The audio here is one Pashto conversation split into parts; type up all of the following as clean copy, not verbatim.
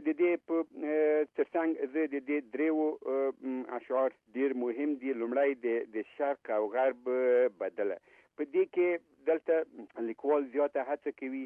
د دې په ترڅنګ زه د دې دریو اشعار ډیر مهم دي. لومړی د شرق او غرب بدله. په دې کې دلته لیکوال زیاته هڅه کوي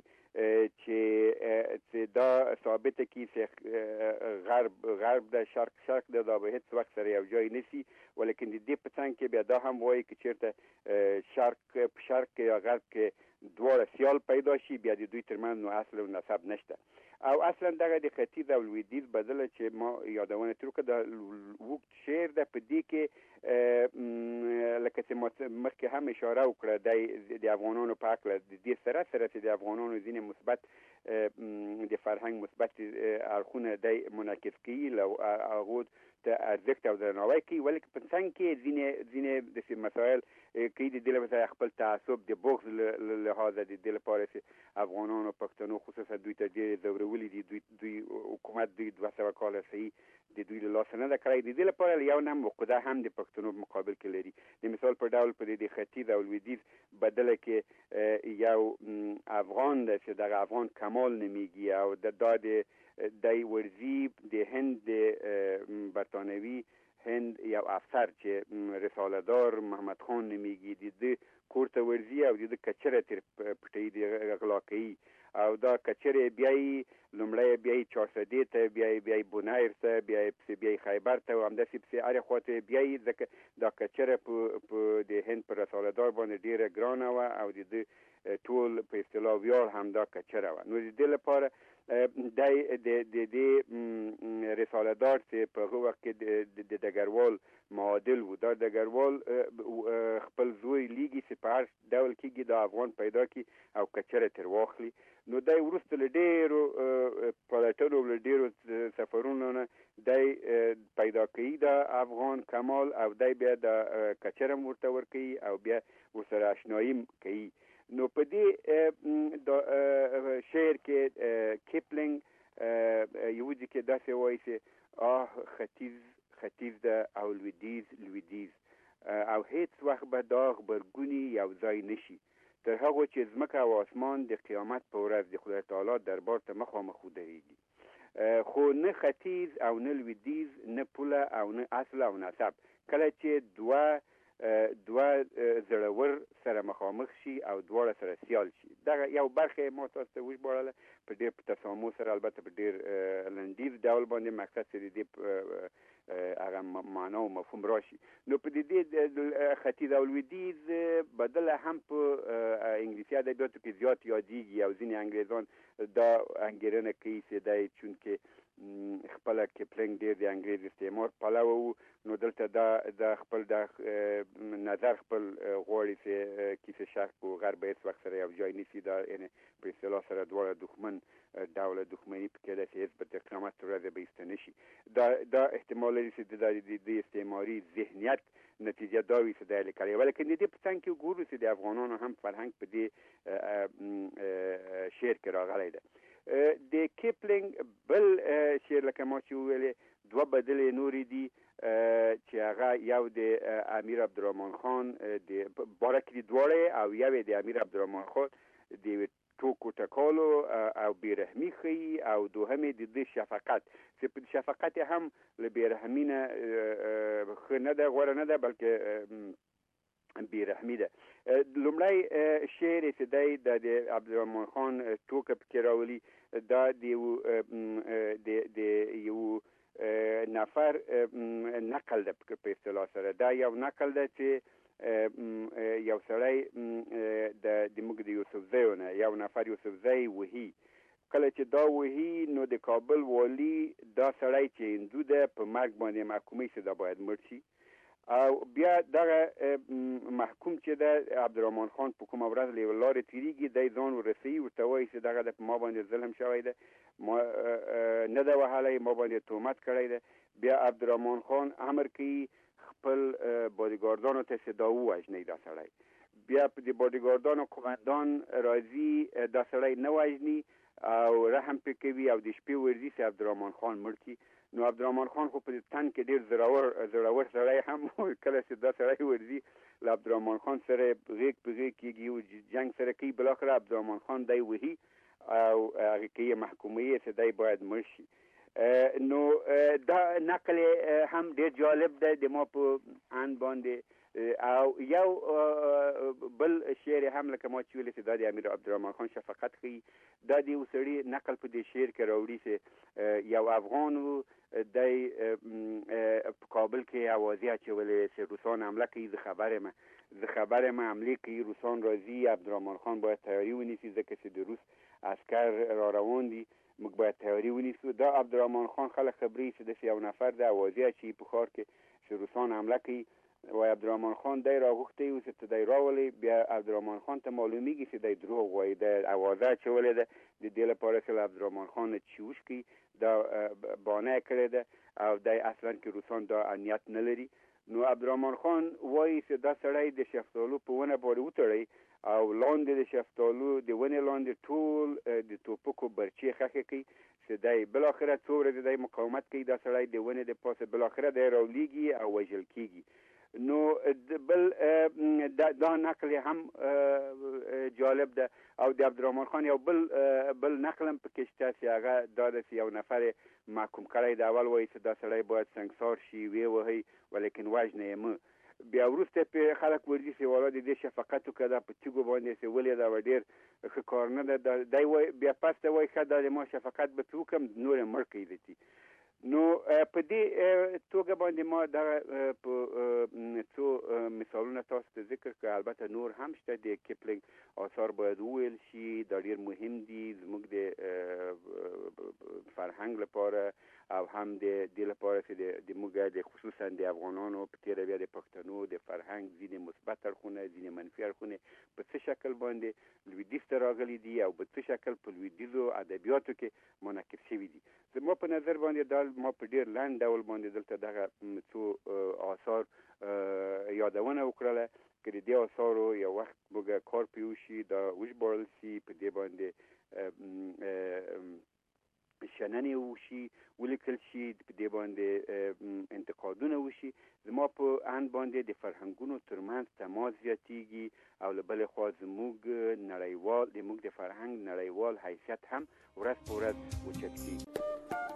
چې دا ثابته کړي چې غرب د شرق د دا به هیڅ وخت سره یو ځای نشي، ولیکن د دې په څنګ کې بیا دا هم وایي چې چېرته په شرق یا غرب کې دواړه سیال پیدا شي، بیا د دوی ترمنځ نو اصل او نسب نشته. او اصلا دغه د ختیځ او لویدیځ بدله چې ما یادونه تر وکړه د وګت شعر ده، په دې کې لکه چې مخکې هم اشاره وکړه د افغانانو په هکله د دې سره چې د افغانانو ځینې مثبت د فرهنګ مثبت اړخونه دی منعکس کوي، له هغو ته ارزښت او درناوی کوي، ولیکن په څنګ کې ځینې داسې مسایل کوي د دې لپاره خپل تعصب د بغض له لحاظه د دې لپاره چې افغانانو پښتنو خصوصا دوی ته ډېر ځورولي دي، دوی حکومت دوی 200 کاله صحیح د دوی له لاسه نه ده کړی. د دې لپاره یو نه مقده هم د پښتنو په مقابل کې لري. د مثال په ډول په د ختیځ او لویدیځ بدله کې یو افغان ده چې دغه افغان کمال نومیږي او د ورزی د هند د برطانوي هند یو افسر چې رساله دار محمد خان نومیږي، د کور ته ورزي او د کچره تر پټۍ د غلا کوي، او دا کچره بیاي لومړی بیاي چارسدې ته، بیاي بونایر ته، بیاي خیبر ته، او همداسې پسې هرې خواته بیاي. ځکه دا کچره په د هند په رساله دار باندې ډېره ګرانه وه او د ټول په اصطلاح ویاړ هم دا کچره وه. نو د دې لپاره د دې رساله دار چې په هغه وخت کې د ډګروال معادل و، دا ډګروال خپل زوی لیږي چې په هر ډول کېږي دا افغان پیدا کړي او کچره تر واخلي. نو دی وروسته له ډېرو پلټنو له ډېرو سفرونو نه دی پیدا کوي دا افغان کمال، او دی بیا د کچره هم ورته ورکوي او بیا ورسره اشنایي کوي. نو په دې شعر کې کیپلینګ یو ځای کې داسې وایي چې ختیځ ده او لویدیځ او هیڅ وخت به دا غبرګونی یو ځای نشي تر هغه چې ځمکه او اسمان د قیامت په ورځ د خدای تعالی دربار ته مخامخ ودرېږي. خو نه ختیځ او نه لویدیځ، نه پوله او نه اصل او نسب، کله چې دوه زړور سره مخامخ شي او دواړه سره سیال شي. دغه یو برخه ما تاسو ته وژباړله په ډېر په تسامح سره، البته په ډېر لنډیز ډول باندې، مقصد چې د دې هغه معنا او مفهوم راشي. نو په دې ختیځ او لویدیځ بدله هم په انګلیسي ادبیاتو کې زیات یادېږي، او ځینې انګریزان دا انګېرنه کوي چې دی چونکې خپله کیپلینګ ډېر د انګریز استعمار پلوه و، نو دلته دا خپل د نظر خپل غواړي چې کیسه شرق او غرب هیڅ وخت سره یو ځای نیسي. دا یعنې په اصطلاح سره دواړه دښمن ډوله دښمني پکې ده چې هیڅ به د قیامت ورځې به ایسته نه شي. دا احتمال لري چې د استعماري ذهنیت نتیجه دا وي چې دا یې لیکلی. ولیکن د دې په څنګ کې وګورو چې د افغانانو هم فرهنګ په دې شعر کې راغلی ده. د کیپلینګ بل شعر لکه ما چې وویلې دوه بدلې نورې دي چې هغه یو د امیر عبدالرحمن خان د باره کې دي دواړه، او یو د امیر عبدالرحمن خان د ټوکو ټکالو او بېرحمي ښیي، او دوهم د ده شفقت چې په شفقت هم له بېرحمي نه ښه نه ده، غوره نه ده، بلکې بېرحمي ده. لومړی شعر چې دی د عبدالرحمن خان ټوکه پکې راولي، دا د یو نفر نقل ده په اصطلاح سره. دا یو نقل ده چې یو سړی د موږ د یوسفزیو نه یو نفر یوسفزی وهي. کله چې دا وهي نو د کابل والي دا سړی چې هندو ده په مرګ باندې محکوموي چې دا باید مړ شي، او بیا دغه محکوم چې ده عبدالرحمن خان په کومه ورځ له یوه لارې تېرېږي، دی ځان ورسوي، ورته وایي چې دغه د ما باندې ظلم شوی ده، ما نه ده وهلی، ما باندې تهمت کړی ده. بیا عبدالرحمن خان امر کوي خپل بادیګاردانو ته چې دا ووژنئ دا سړی. بیا د بادیګاردانو قومندان راځي دا سړی نه وژني او رحم پې کوي او د شپې ورځي چې عبدالرحمن خان مړ کړي. نو عبدالرحمن خان خو په تن کې ډېر زړور سړی هم کله چې دا سړی ورځي له عبدالرحمن خان سره غېږ په غېږ کېږي او جنګ سره کوي. بالاخره عبدالرحمن خان دی وهي او هغې کې یې محکوموي چې دی باید مړ شي. نو دا نقل هم ډېر جالب دی د ما په ان باندې او یو بل شعر هم لکه ما چې ویلې دا د امیر عبدالرحمن خان شفقت ښیي دا د یو سړي نقل په دې شعر کې راوړي چې یو افغان و دی په کابل کې اوازې اچولې چې روسان حمله کوي زه خبر یم حملې کوي روسان راځي عبدالرحمن خان باید تیاری ونیسي ځکه چې د روس عسکر را روان دي موږ باید تیاری ونیسو دا عبدالرحمن خان خلک خبري چې داسې یو نفر د اوازې اچوي په ښار کې چې روسان حمله کوي وایي عبدالرحمن خان دی راغوښتی و چې ته دی راولئ بیا عبدالرحمن خان ته معلومیږي چې دی دروغ وایي دی اوازه اچولې ده د دې لپاره چې له عبدالرحمن خان نه چې وشکي دا بانه یې کړې ده او دی اصلا کې روسان دا نیت نه لري نو عبدالرحمن خان وایي چې دا سړی د شفتالو په ونه پورې وتړی او لاندې د شفتالو د ونې لاندې ټول د توپکو برچې خښې کوي چې دی بالاخره څو ورځې دی مقاومت کوي دا سړی د ونې د پاسه بالاخره دی راولیږي او وژل کیږي نو بل دا نقل هم جالب ده او د عبدالرحمن خان یو بل نقل هم پکې شته چې هغه دا ده چې یو نفر محکوم کړی د اول وایي چې دا سړی باید سنګسار شي ویې وهئ ولیکن وژنه یې مه بیا وروسته پې خلک ورځي چې والا د دې شفقت وکړه دا په تیږو باندې چې ولې دا ډېر ښه کار نه ده دی وایي بیا پس ته وایي ښه دا د ما شفقت به پې وکړم نور یې مړ کوي دتي نو په دې توګه باندې ما دغه په څو مثالونه تاسو ته ذکر کړ البته نور هم شته د کیپلینګ آثار باید وویل شي دا ډېر مهم دي زموږ د فرهنګ لپاره او هم د دې لپاره چې د موږ د خصوصا د افغانانو په تېره بیا د پښتنو د فرهنګ ځینې مثبت اړخونه ځینې منفي اړخونه په څه شکل باندې لویدیځ ته راغلي دي او په څه شکل په لویدیځو ادبیاتو کې منعکس شوي دي زما په نظر باندې دا ما په ډېر لنډ ډول باندې دلته دغه څو آثار یادونه وکړله که د دې آثارو یو وخت موږ کار پرې وشي دا وژباړل شي په دې باندې شننې وشي ولیکل شي په دې باندې انتقادونه وشي زما په ان باندې د فرهنګونو ترمنځ تماس زیاتیږي او له بلې خوا زموږ نړیوال د موږ د فرهنګ نړیوال حیثیت هم ورځ په ورځ اوچت کیږي